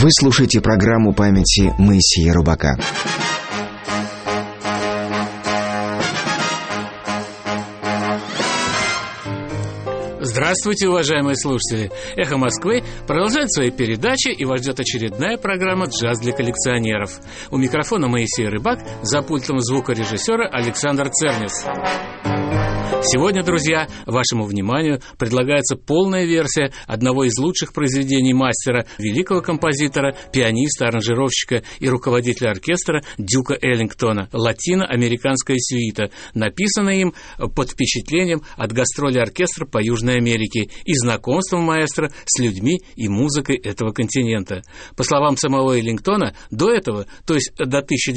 Вы слушаете программу памяти Моисея Рыбака. Здравствуйте, уважаемые слушатели! «Эхо Москвы» продолжает свои передачи, и вас ждет очередная программа «Джаз для коллекционеров». У микрофона Моисей Рыбак, за пультом звукорежиссера Александр Цернис. Сегодня, друзья, вашему вниманию предлагается полная версия одного из лучших произведений мастера, великого композитора, пианиста, аранжировщика и руководителя оркестра Дюка Эллингтона «Латино-американская сюита», написанная им под впечатлением от гастроли оркестра по Южной Америке и знакомством маэстро с людьми и музыкой этого континента. По словам самого Эллингтона, до этого, то есть до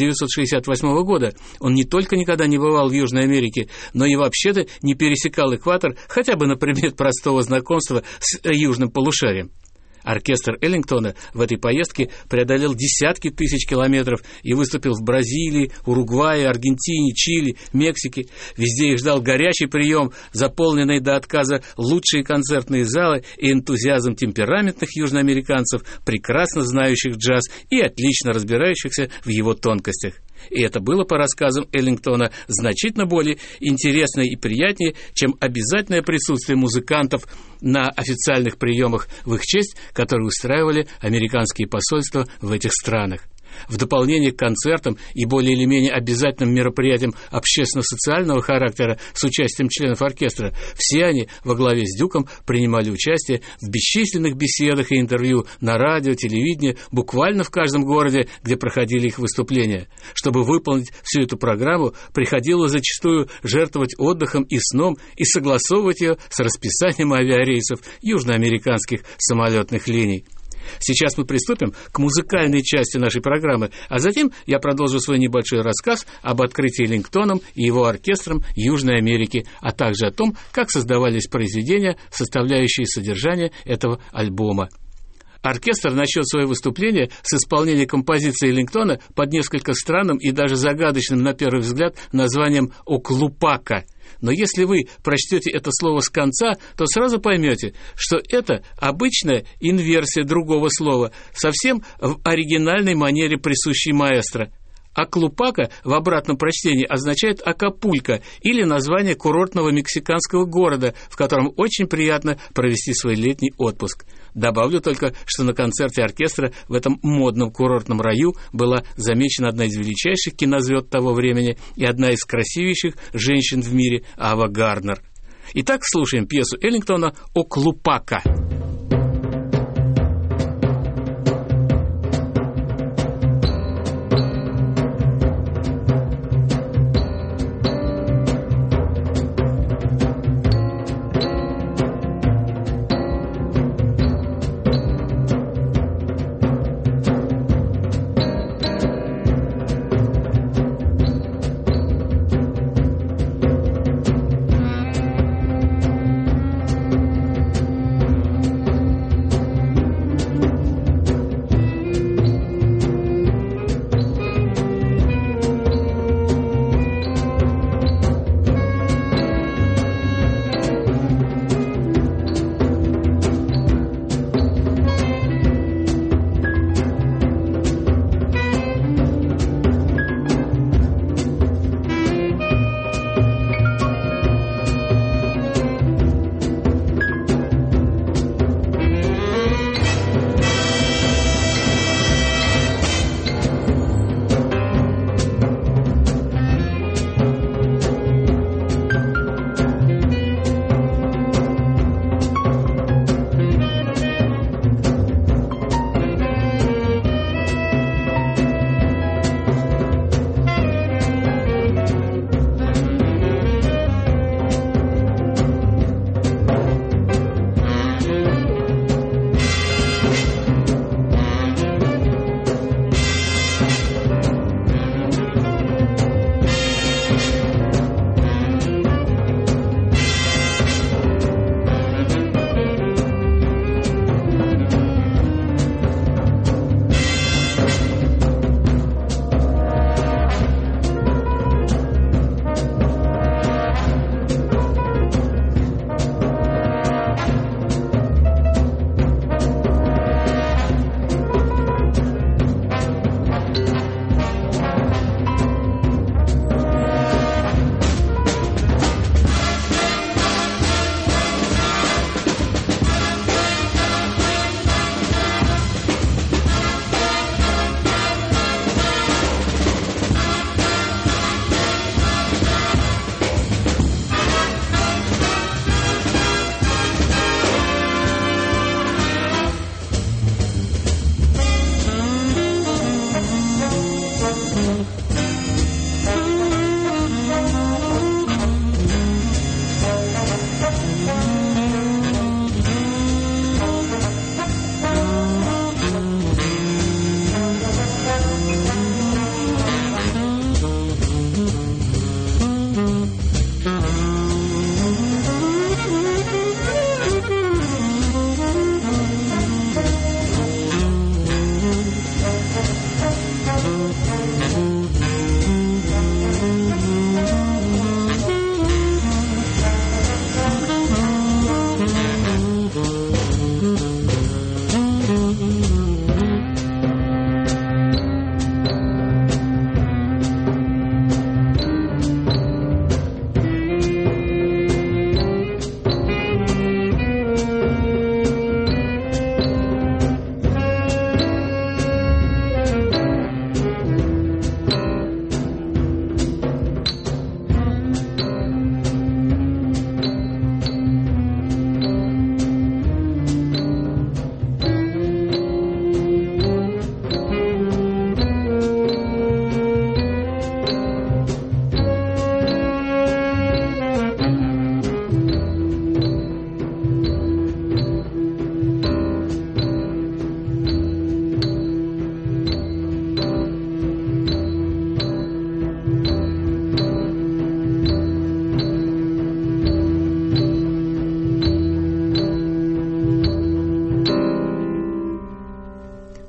1968 года, он не только никогда не бывал в Южной Америке, но и вообще-то не пересекал экватор хотя бы на предмет простого знакомства с южным полушарием. Оркестр Эллингтона в этой поездке преодолел десятки тысяч километров и выступил в Бразилии, Уругвае, Аргентине, Чили, Мексике. Везде их ждал горячий прием, заполненный до отказа лучшие концертные залы и энтузиазм темпераментных южноамериканцев, прекрасно знающих джаз и отлично разбирающихся в его тонкостях. И это было, по рассказам Эллингтона, значительно более интересно и приятнее, чем обязательное присутствие музыкантов на официальных приемах в их честь, которые устраивали американские посольства в этих странах. В дополнение к концертам и более или менее обязательным мероприятиям общественно-социального характера с участием членов оркестра, все они во главе с Дюком принимали участие в бесчисленных беседах и интервью на радио, телевидении, буквально в каждом городе, где проходили их выступления. Чтобы выполнить всю эту программу, приходилось зачастую жертвовать отдыхом и сном и согласовывать ее с расписанием авиарейсов южноамериканских самолетных линий. Сейчас мы приступим к музыкальной части нашей программы, а затем я продолжу свой небольшой рассказ об открытии Эллингтоном и его оркестром Южной Америки, а также о том, как создавались произведения, составляющие содержание этого альбома. Оркестр начнет свое выступление с исполнения композиции Эллингтона под несколько странным и даже загадочным на первый взгляд названием «Оклупака». Но если вы прочтете это слово с конца, то сразу поймете, что это обычная инверсия другого слова, совсем в оригинальной манере, присущей маэстро. Оклупака в обратном прочтении означает Акапулько или название курортного мексиканского города, в котором очень приятно провести свой летний отпуск. Добавлю только, что на концерте оркестра в этом модном курортном раю была замечена одна из величайших кинозвезд того времени и одна из красивейших женщин в мире Ава Гарднер. Итак, слушаем пьесу Эллингтона «Оклупака».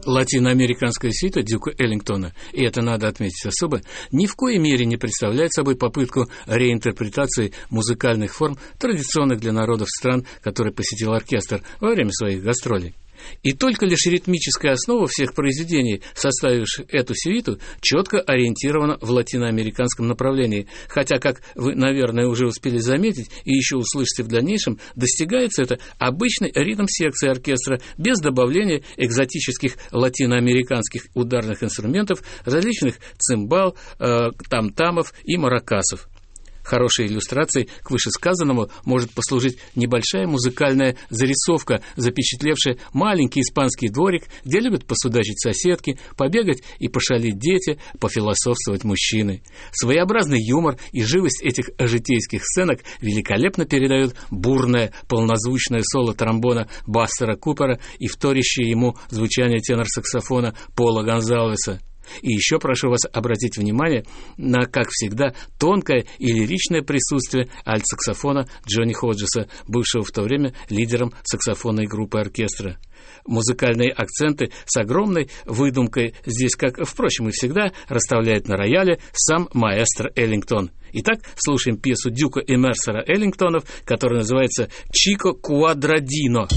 Латиноамериканская сюита Дюка Эллингтона, и это надо отметить особо, ни в коей мере не представляет собой попытку реинтерпретации музыкальных форм, традиционных для народов стран, которые посетил оркестр во время своих гастролей. И только лишь ритмическая основа всех произведений, составивших эту сюиту, четко ориентирована в латиноамериканском направлении, хотя, как вы, наверное, уже успели заметить и еще услышите в дальнейшем, достигается это обычной ритм-секции оркестра без добавления экзотических латиноамериканских ударных инструментов, различных цимбал, там-тамов и маракасов. Хорошей иллюстрацией к вышесказанному может послужить небольшая музыкальная зарисовка, запечатлевшая маленький испанский дворик, где любят посудачить соседки, побегать и пошалить дети, пофилософствовать мужчины. Своеобразный юмор и живость этих житейских сценок великолепно передают бурное полнозвучное соло тромбона Бастера Купера и вторящее ему звучание тенор-саксофона Пола Гонсалвеса. И еще прошу вас обратить внимание на, как всегда, тонкое и лиричное присутствие альт-саксофона Джонни Ходжеса, бывшего в то время лидером саксофонной группы оркестра. Музыкальные акценты с огромной выдумкой здесь, как, впрочем, и всегда, расставляет на рояле сам маэстро Эллингтон. Итак, слушаем пьесу Дюка и Мерсера Эллингтонов, которая называется «Чико Куадрадино».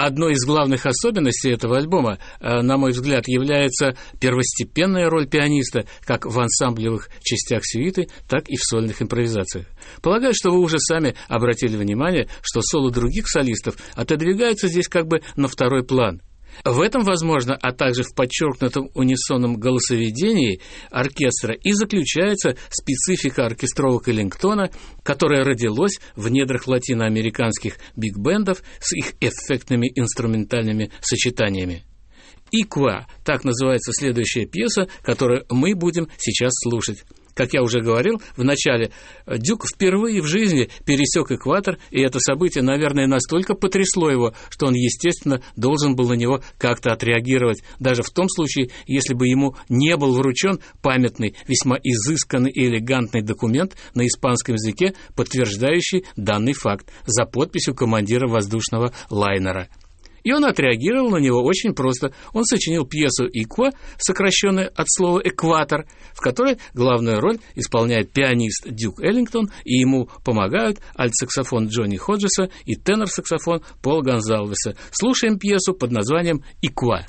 Одной из главных особенностей этого альбома, на мой взгляд, является первостепенная роль пианиста как в ансамблевых частях сюиты, так и в сольных импровизациях. Полагаю, что вы уже сами обратили внимание, что соло других солистов отодвигаются здесь как бы на второй план. В этом, возможно, а также в подчеркнутом унисонном голосоведении оркестра и заключается специфика оркестровок Эллингтона, которая родилась в недрах латиноамериканских биг-бендов с их эффектными инструментальными сочетаниями. «Иква» — так называется следующая пьеса, которую мы будем сейчас слушать. Как я уже говорил в начале, Дюк впервые в жизни пересек экватор, и это событие, наверное, настолько потрясло его, что он, естественно, должен был на него как-то отреагировать, даже в том случае, если бы ему не был вручен памятный, весьма изысканный и элегантный документ на испанском языке, подтверждающий данный факт, за подписью командира воздушного лайнера. И он отреагировал на него очень просто. Он сочинил пьесу «Иква», сокращенную от слова «экватор», в которой главную роль исполняет пианист Дюк Эллингтон, и ему помогают альт-саксофон Джонни Ходжеса и тенор-саксофон Пола Гонсалвеса. Слушаем пьесу под названием «Иква».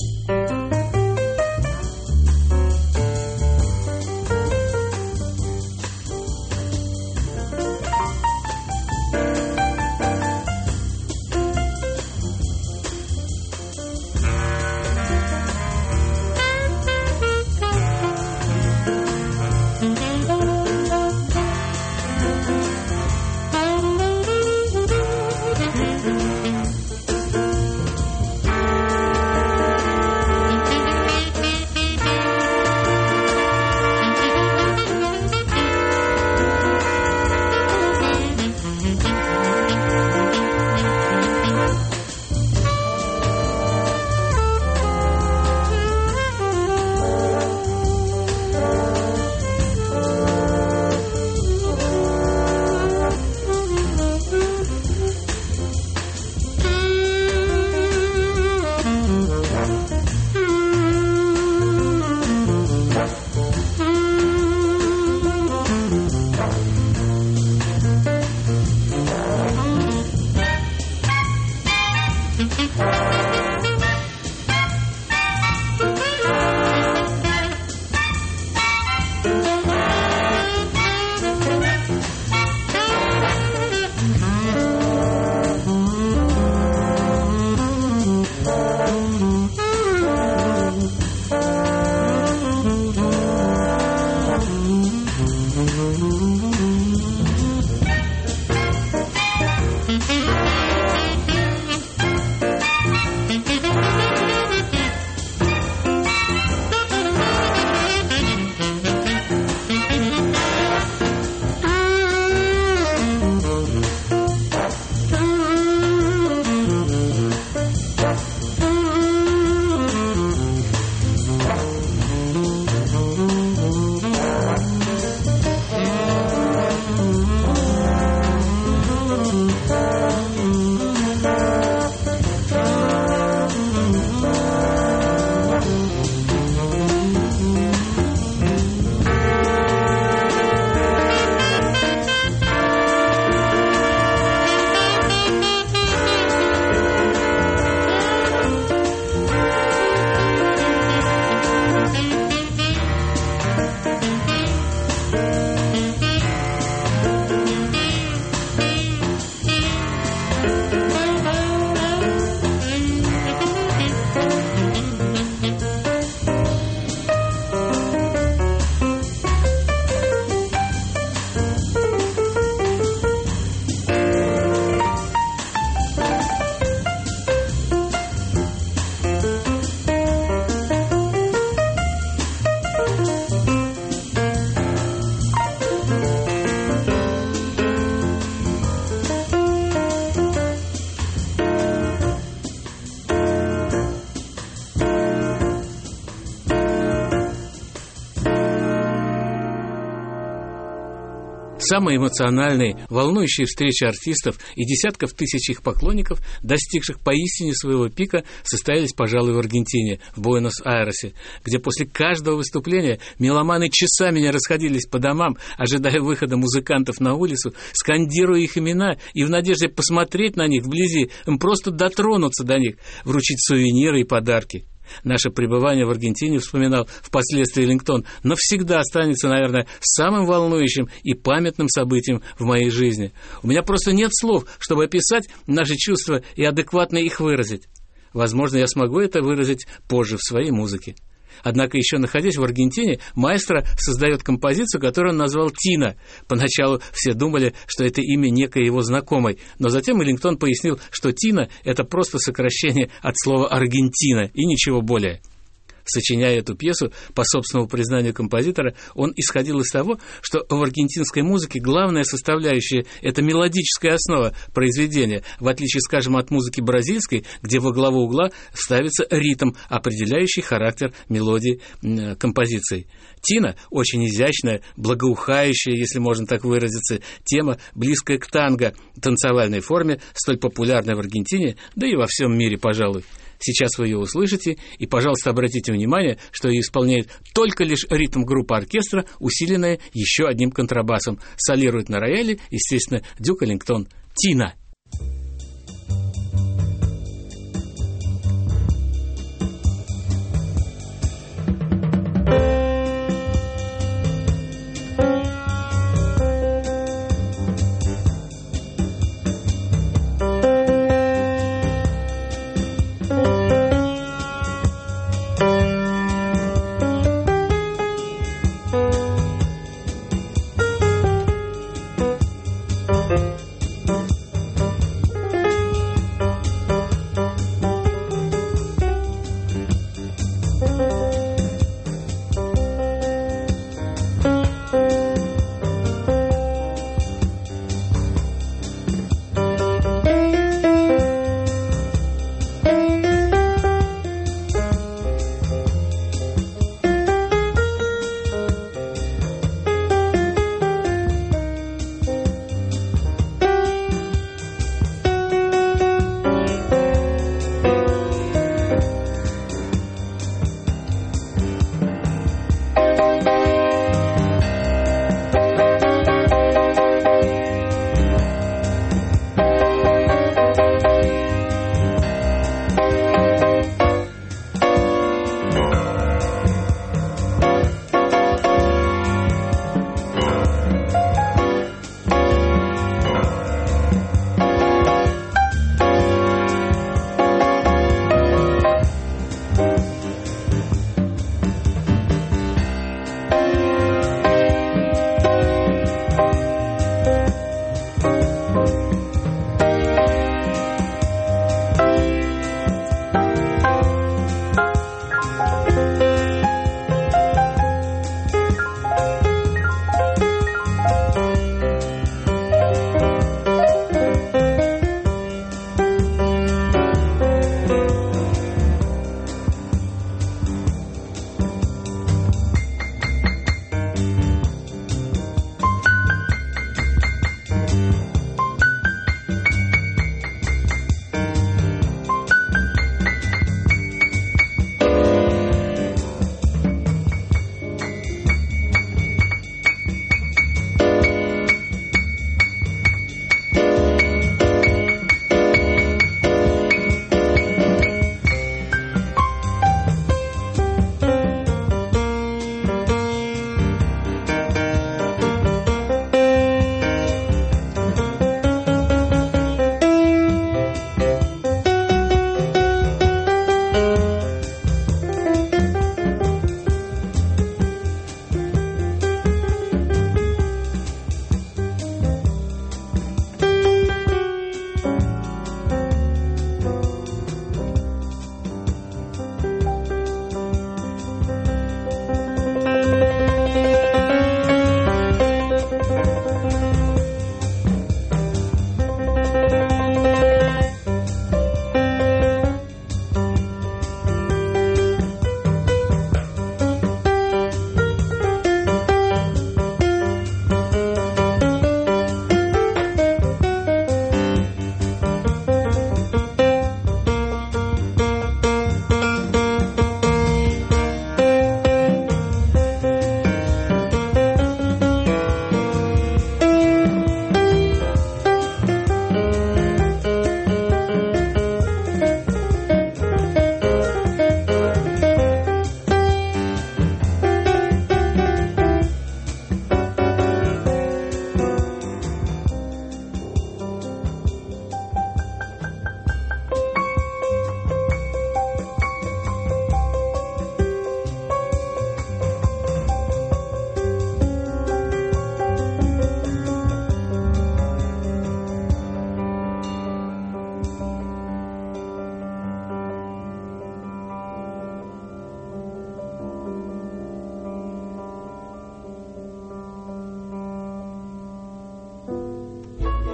самые эмоциональные, волнующие встречи артистов и десятков тысяч их поклонников, достигших поистине своего пика, состоялись, пожалуй, в Аргентине, в Буэнос-Айресе, где после каждого выступления меломаны часами не расходились по домам, ожидая выхода музыкантов на улицу, скандируя их имена и в надежде посмотреть на них вблизи, им просто дотронуться до них, вручить сувениры и подарки. Наше пребывание в Аргентине, вспоминал впоследствии Эллингтон, навсегда останется, наверное, самым волнующим и памятным событием в моей жизни. У меня просто нет слов, чтобы описать наши чувства и адекватно их выразить. Возможно, я смогу это выразить позже в своей музыке. Однако, еще находясь в Аргентине, маэстро создает композицию, которую он назвал «Тина». Поначалу все думали, что это имя некой его знакомой, но затем Эллингтон пояснил, что «Тина» — это просто сокращение от слова «Аргентина» и ничего более. Сочиняя эту пьесу, по собственному признанию композитора, он исходил из того, что в аргентинской музыке главная составляющая – это мелодическая основа произведения, в отличие, скажем, от музыки бразильской, где во главу угла ставится ритм, определяющий характер мелодии композиции. Тина – очень изящная, благоухающая, если можно так выразиться, тема, близкая к танго, танцевальной форме, столь популярной в Аргентине, да и во всем мире, пожалуй. Сейчас вы ее услышите, и, пожалуйста, обратите внимание, что ее исполняет только лишь ритм-группа оркестра, усиленная еще одним контрабасом. Солирует на рояле, естественно, Дюк Эллингтон. «Тина».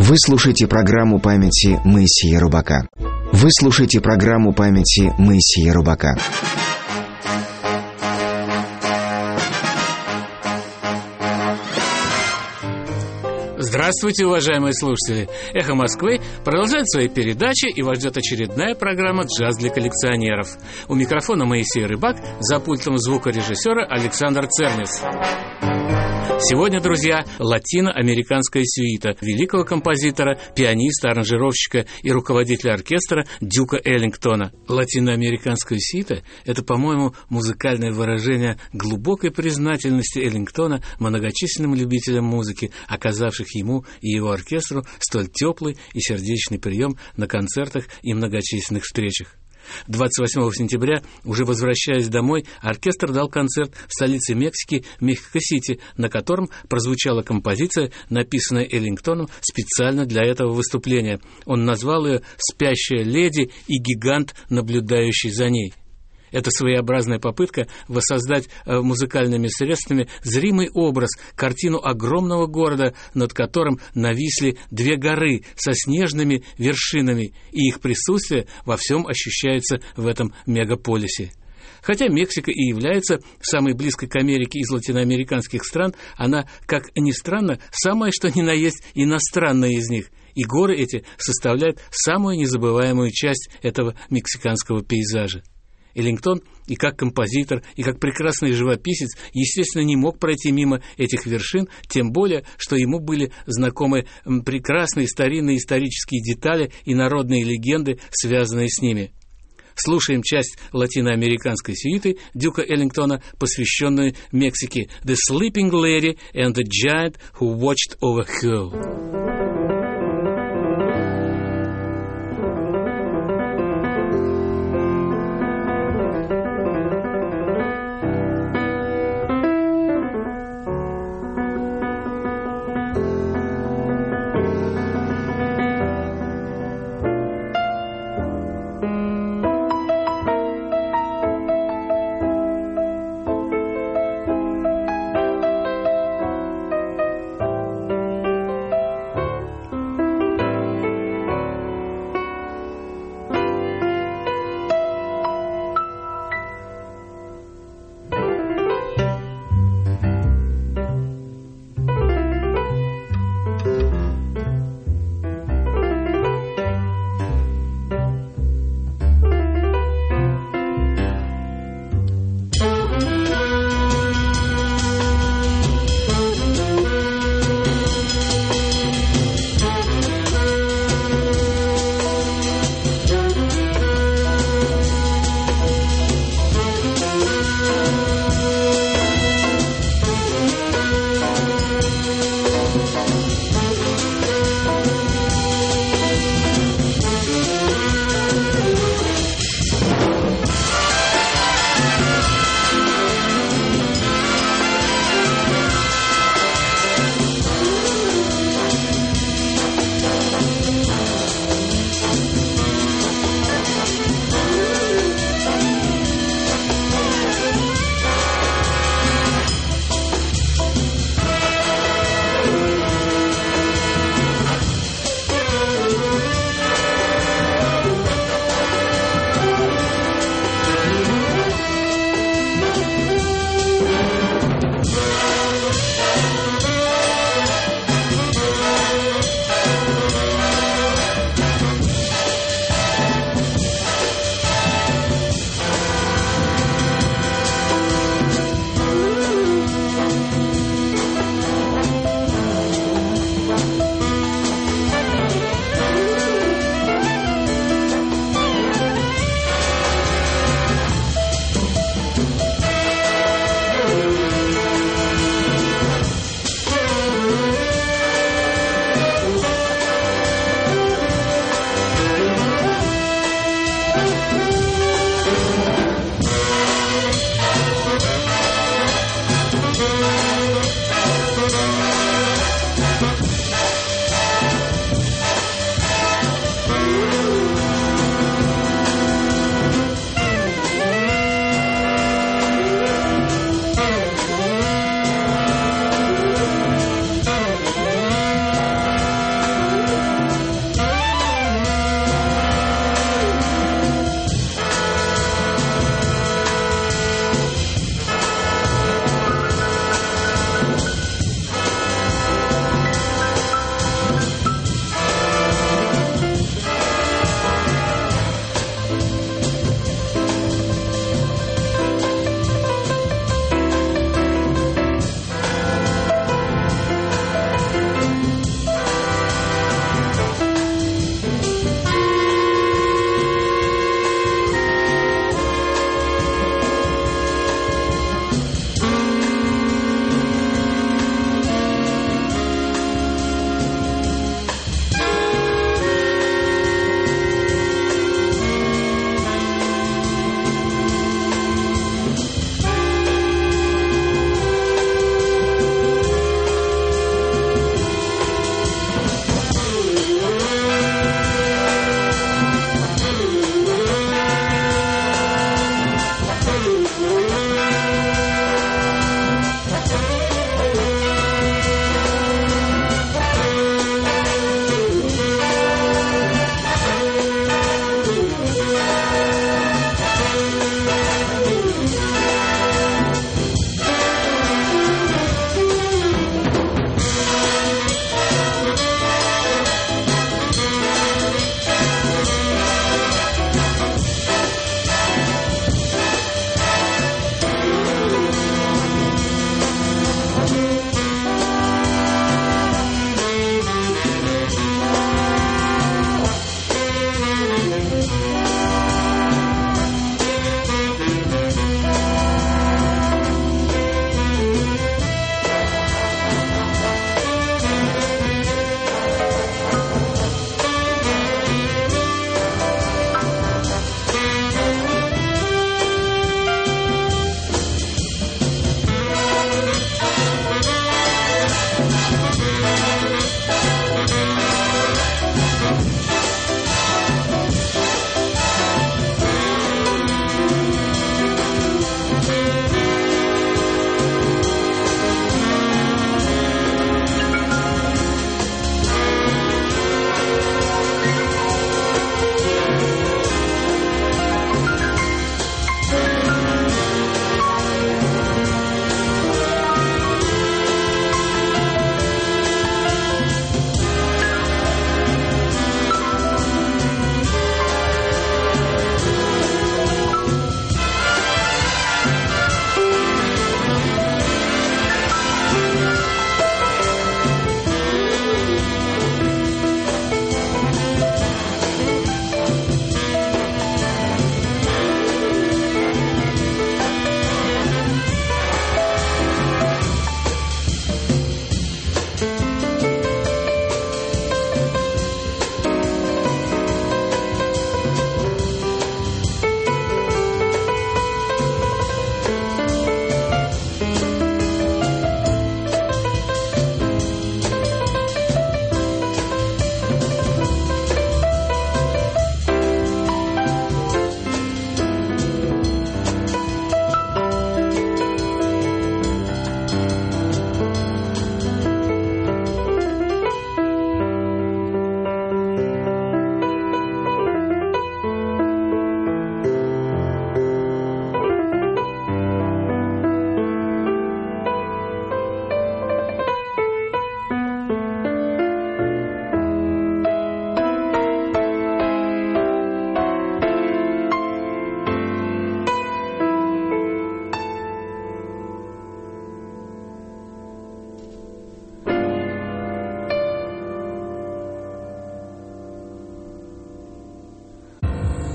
Вы слушаете программу памяти Моисея Рубака. Вы слушаете программу памяти Моисея Рубака. Здравствуйте, уважаемые слушатели! «Эхо Москвы» продолжает свои передачи, и вас ждет очередная программа «Джаз для коллекционеров». У микрофона Моисей Рыбак, за пультом звукорежиссера Александр Цернис. Сегодня, друзья, латиноамериканская сюита великого композитора, пианиста, аранжировщика и руководителя оркестра Дюка Эллингтона. Латиноамериканская сюита – это, по-моему, музыкальное выражение глубокой признательности Эллингтона многочисленным любителям музыки, оказавших ему и его оркестру столь теплый и сердечный прием на концертах и многочисленных встречах. 28 сентября, уже возвращаясь домой, оркестр дал концерт в столице Мексики, Мехико-Сити, на котором прозвучала композиция, написанная Эллингтоном специально для этого выступления. Он назвал ее «Спящая леди и гигант, наблюдающий за ней». Это своеобразная попытка воссоздать музыкальными средствами зримый образ, картину огромного города, над которым нависли две горы со снежными вершинами, и их присутствие во всем ощущается в этом мегаполисе. Хотя Мексика и является самой близкой к Америке из латиноамериканских стран, она, как ни странно, самая что ни на есть иностранная из них. И горы эти составляют самую незабываемую часть этого мексиканского пейзажа. Эллингтон и как композитор, и как прекрасный живописец, естественно, не мог пройти мимо этих вершин, тем более, что ему были знакомы прекрасные старинные исторические детали и народные легенды, связанные с ними. Слушаем часть латиноамериканской сюиты Дюка Эллингтона, посвященную Мексике «The Sleeping Lady and the Giant Who Watched Over Her».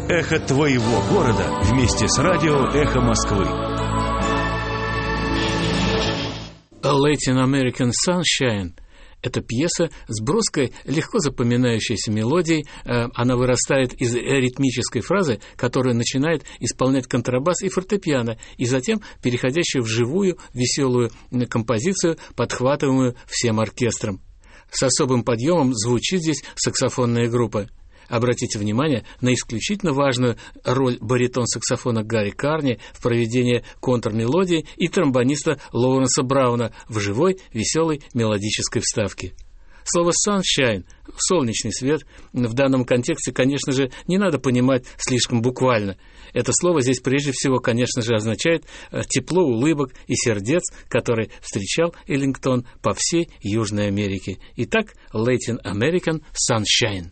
Эхо твоего города вместе с радио «Эхо Москвы». Latin American Sunshine — это пьеса с броской, легко запоминающейся мелодией. Она вырастает из ритмической фразы, которую начинает исполнять контрабас и фортепиано, и затем переходящую в живую, веселую композицию, подхватываемую всем оркестром. С особым подъемом звучит здесь саксофонная группа. Обратите внимание на исключительно важную роль баритон-саксофона Гарри Карни в проведении контрмелодии и тромбониста Лоуренса Брауна в живой, веселой мелодической вставке. Слово «sunshine» — «солнечный свет» в данном контексте, конечно же, не надо понимать слишком буквально. Это слово здесь прежде всего, конечно же, означает тепло улыбок и сердец, которые встречал Эллингтон по всей Южной Америке. Итак, Latin American Sunshine.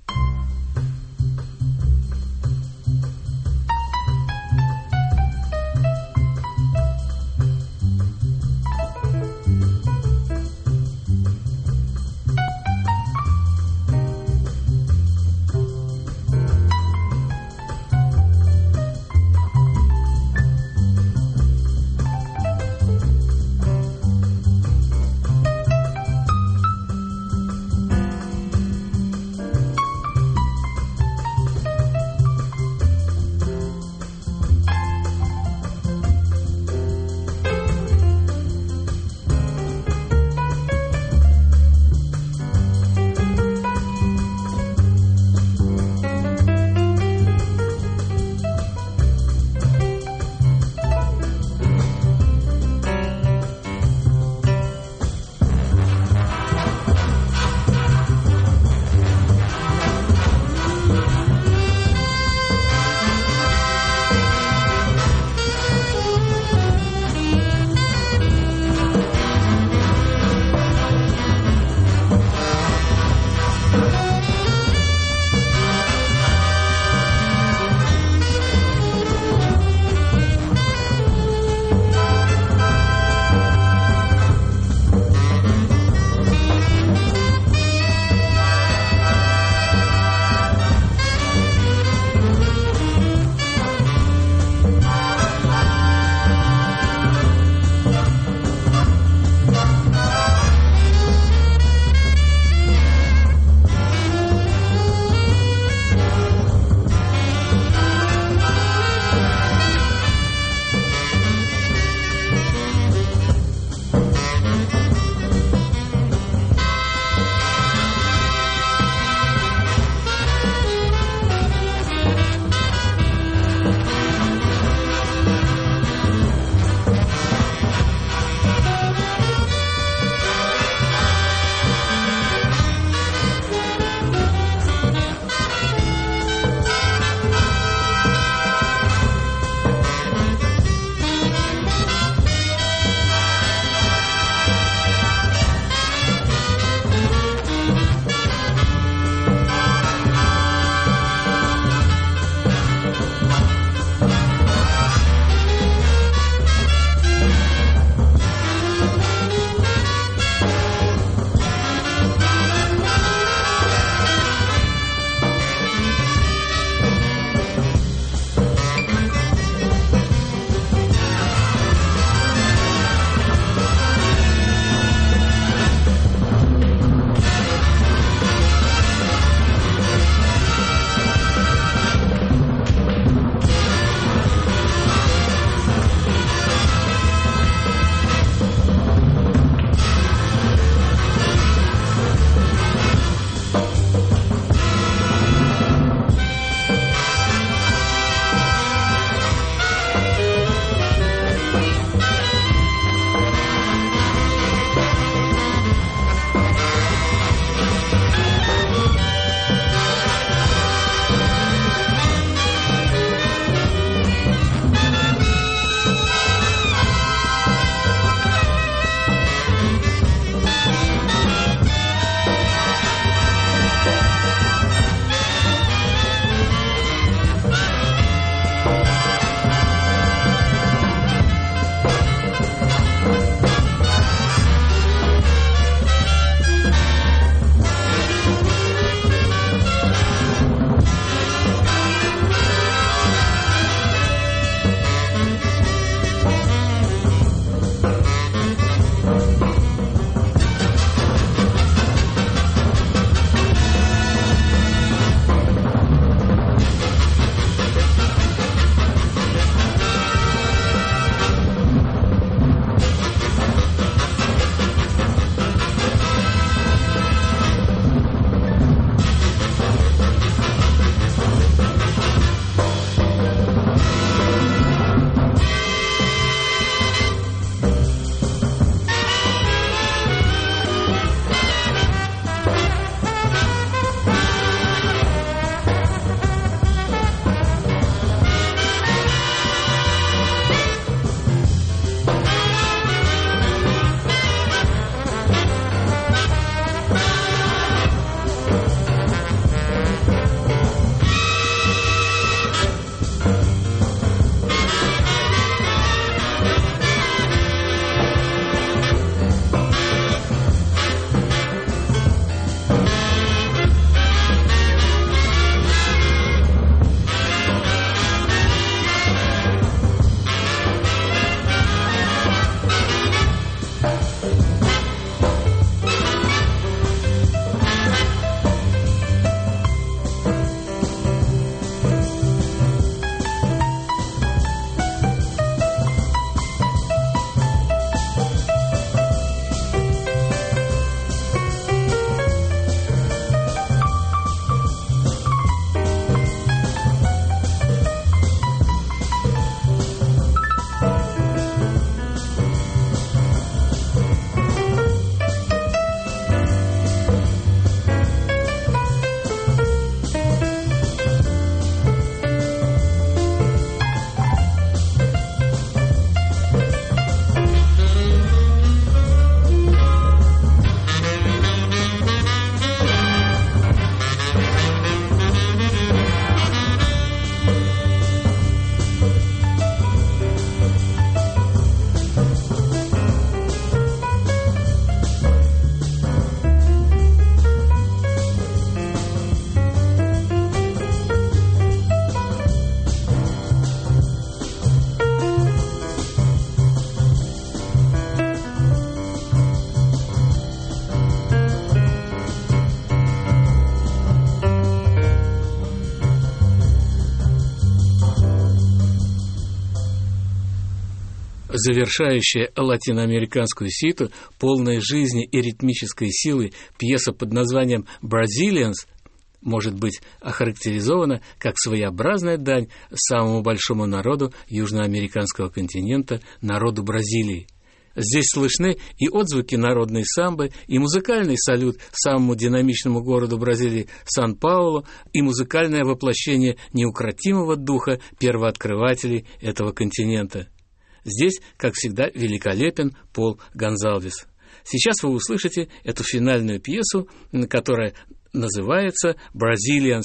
Завершающая латиноамериканскую сюиту, полная жизни и ритмической силы, пьеса под названием «Brazilians» может быть охарактеризована как своеобразная дань самому большому народу южноамериканского континента, народу Бразилии. Здесь слышны и отзвуки народной самбы, и музыкальный салют самому динамичному городу Бразилии Сан-Паулу, и музыкальное воплощение неукротимого духа первооткрывателей этого континента. Здесь, как всегда, великолепен Пол Гонсалвес. Сейчас вы услышите эту финальную пьесу, которая называется «Brazilians».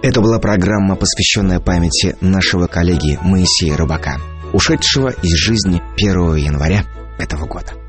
Это была программа, посвященная памяти нашего коллеги Моисея Рыбака, ушедшего из жизни 1 января этого года.